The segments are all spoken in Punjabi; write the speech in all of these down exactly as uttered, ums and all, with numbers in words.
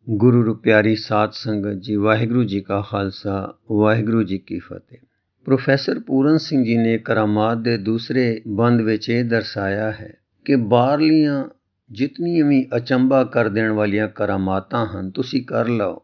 ਗੁਰੂ ਰੂ ਪਿਆਰੀ ਸਾਧ ਸੰਗਤ ਜੀ, ਵਾਹਿਗੁਰੂ ਜੀ ਕਾ ਖਾਲਸਾ, ਵਾਹਿਗੁਰੂ ਜੀ ਕੀ ਫਤਿਹ। ਪ੍ਰੋਫੈਸਰ ਪੂਰਨ ਸਿੰਘ ਜੀ ਨੇ ਕਰਾਮਾਤ ਦੇ ਦੂਸਰੇ ਬੰਦ ਵਿੱਚ ਇਹ ਦਰਸਾਇਆ ਹੈ ਕਿ ਬਾਹਰਲੀਆਂ ਜਿਤਨੀਆਂ ਵੀ ਅਚੰਭਾ ਕਰ ਦੇਣ ਵਾਲੀਆਂ ਕਰਾਮਾਤਾਂ ਹਨ ਤੁਸੀਂ ਕਰ ਲਓ,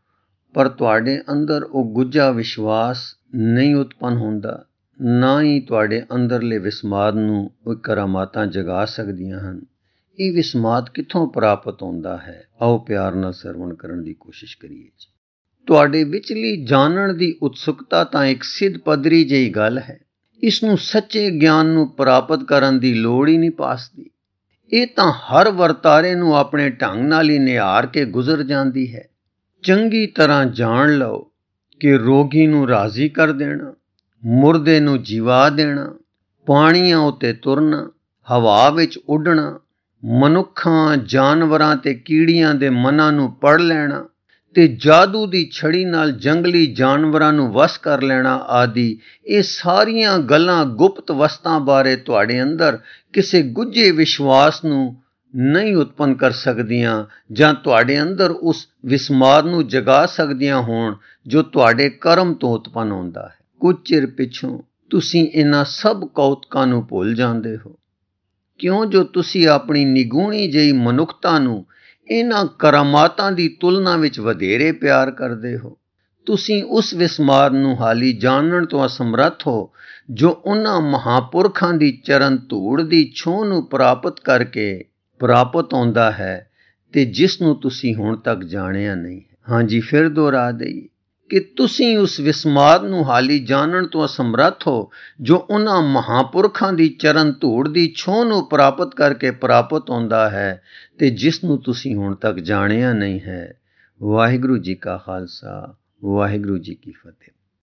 ਪਰ ਤੁਹਾਡੇ ਅੰਦਰ ਉਹ ਗੁੱਝਾ ਵਿਸ਼ਵਾਸ ਨਹੀਂ ਉਤਪੰਨ ਹੁੰਦਾ, ਨਾ ਹੀ ਤੁਹਾਡੇ ਅੰਦਰਲੇ ਵਿਸਮਾਦ ਨੂੰ ਉਹ ਕਰਾਮਾਤਾਂ ਜਗਾ ਸਕਦੀਆਂ ਹਨ। ਇਹ ਵਿਸਮਾਦ ਕਿੱਥੋਂ ਪ੍ਰਾਪਤ ਹੁੰਦਾ ਹੈ? ਆਓ ਪਿਆਰ ਨਾਲ ਸਰਵਣ ਕਰਨ ਦੀ ਕੋਸ਼ਿਸ਼ ਕਰੀਏ ਜੀ। ਤੁਹਾਡੇ ਵਿਚਲੀ ਜਾਣਨ ਦੀ ਉਤਸੁਕਤਾ ਤਾਂ ਇੱਕ ਸਿੱਧ ਪੱਧਰੀ ਜਿਹੀ ਗੱਲ ਹੈ। ਇਸ ਨੂੰ ਸੱਚੇ ਗਿਆਨ ਨੂੰ ਪ੍ਰਾਪਤ ਕਰਨ ਦੀ ਲੋੜ ਹੀ ਨਹੀਂ ਪਾਸਦੀ। ਇਹ ਤਾਂ ਹਰ ਵਰਤਾਰੇ ਨੂੰ ਆਪਣੇ ਢੰਗ ਨਾਲ ਹੀ ਨਿਹਾਰ ਕੇ ਗੁਜ਼ਰ ਜਾਂਦੀ ਹੈ। ਚੰਗੀ ਤਰ੍ਹਾਂ ਜਾਣ ਲਓ ਕਿ ਰੋਗੀ ਨੂੰ ਰਾਜ਼ੀ ਕਰ ਦੇਣਾ, ਮੁਰਦੇ ਨੂੰ ਜੀਵਾ ਦੇਣਾ, ਪਾਣੀਆਂ ਉੱਤੇ ਤੁਰਨਾ, ਹਵਾ ਵਿੱਚ ਉੱਡਣਾ, ਮਨੁੱਖਾਂ, ਜਾਨਵਰਾਂ ਤੇ ਕੀੜੀਆਂ ਦੇ ਮਨਾਂ ਨੂੰ ਪੜ੍ਹ ਲੈਣਾ ਤੇ ਜਾਦੂ ਦੀ ਛੜੀ ਨਾਲ ਜੰਗਲੀ ਜਾਨਵਰਾਂ ਨੂੰ ਵਸ ਕਰ ਲੈਣਾ ਆਦਿ, ਇਹ ਸਾਰੀਆਂ ਗੱਲਾਂ ਗੁਪਤ ਵਸਤਾਂ ਬਾਰੇ ਤੁਹਾਡੇ ਅੰਦਰ ਕਿਸੇ ਗੁੱਝੇ ਵਿਸ਼ਵਾਸ ਨੂੰ ਨਹੀਂ ਉਤਪੰਨ ਕਰ ਸਕਦੀਆਂ ਜਾਂ ਤੁਹਾਡੇ ਅੰਦਰ ਉਸ ਵਿਸਮਾਦ ਨੂੰ ਜਗਾ ਸਕਦੀਆਂ ਹੋਣ ਜੋ ਤੁਹਾਡੇ ਕਰਮ ਤੋਂ ਉਤਪੰਨ ਹੁੰਦਾ ਹੈ। ਕੁਝ ਚਿਰ ਪਿੱਛੋਂ ਤੁਸੀਂ ਇਹਨਾਂ ਸਭ ਕੌਤਕਾਂ ਨੂੰ ਭੁੱਲ ਜਾਂਦੇ ਹੋ, ਕਿਉਂ ਜੋ ਤੁਸੀਂ ਆਪਣੀ ਨਿਗੂਣੀ ਜਿਹੀ ਮਨੁੱਖਤਾ ਨੂੰ ਇਹਨਾਂ ਕਰਾਮਾਤਾਂ ਦੀ ਤੁਲਨਾ ਵਿੱਚ ਵਧੇਰੇ ਪਿਆਰ ਕਰਦੇ ਹੋ। ਤੁਸੀਂ ਉਸ ਵਿਸਮਾਦ ਨੂੰ ਹਾਲੀ ਜਾਣਨ ਤੋਂ ਅਸਮਰੱਥ ਹੋ ਜੋ ਉਹਨਾਂ ਮਹਾਂਪੁਰਖਾਂ ਦੀ ਚਰਨ ਧੂੜ ਦੀ ਛੂਹ ਨੂੰ ਪ੍ਰਾਪਤ ਕਰਕੇ ਪ੍ਰਾਪਤ ਹੁੰਦਾ ਹੈ ਤੇ ਜਿਸ ਨੂੰ ਤੁਸੀਂ ਹੁਣ ਤੱਕ ਜਾਣਿਆ ਨਹੀਂ। ਹਾਂਜੀ, ਫਿਰ ਦੁਹਰਾ ਦੇਈਏ ਕਿ ਤੁਸੀਂ ਉਸ ਵਿਸਮਾਦ ਨੂੰ ਹਾਲੀ ਜਾਣਨ ਤੋਂ ਅਸਮਰੱਥ ਹੋ ਜੋ ਉਹਨਾਂ ਮਹਾਂਪੁਰਖਾਂ ਦੀ ਚਰਨ ਧੂੜ ਦੀ ਛੂਹ ਨੂੰ ਪ੍ਰਾਪਤ ਕਰਕੇ ਪ੍ਰਾਪਤ ਹੁੰਦਾ ਹੈ ਤੇ ਜਿਸ ਨੂੰ ਤੁਸੀਂ ਹੁਣ ਤੱਕ ਜਾਣਿਆ ਨਹੀਂ ਹੈ। ਵਾਹਿਗੁਰੂ ਜੀ ਕਾ ਖਾਲਸਾ, ਵਾਹਿਗੁਰੂ ਜੀ ਕੀ ਫਤਿਹ।